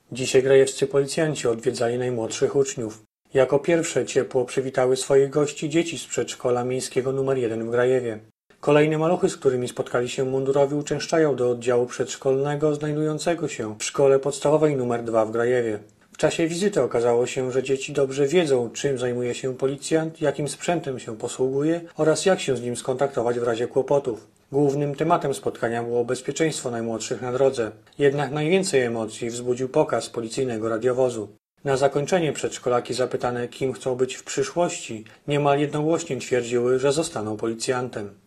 Dzisiaj grajewscy policjanci odwiedzali najmłodszych uczniów. Jako pierwsze ciepło przywitały swoich gości dzieci z przedszkola miejskiego nr 1 w Grajewie. Kolejne maluchy, z którymi spotkali się mundurowi, uczęszczają do oddziału przedszkolnego znajdującego się w szkole podstawowej nr 2 w Grajewie. W czasie wizyty okazało się, że dzieci dobrze wiedzą, czym zajmuje się policjant, jakim sprzętem się posługuje oraz jak się z nim skontaktować w razie kłopotów. Głównym tematem spotkania było bezpieczeństwo najmłodszych na drodze. Jednak najwięcej emocji wzbudził pokaz policyjnego radiowozu. Na zakończenie przedszkolaki zapytane, kim chcą być w przyszłości, niemal jednogłośnie twierdziły, że zostaną policjantem.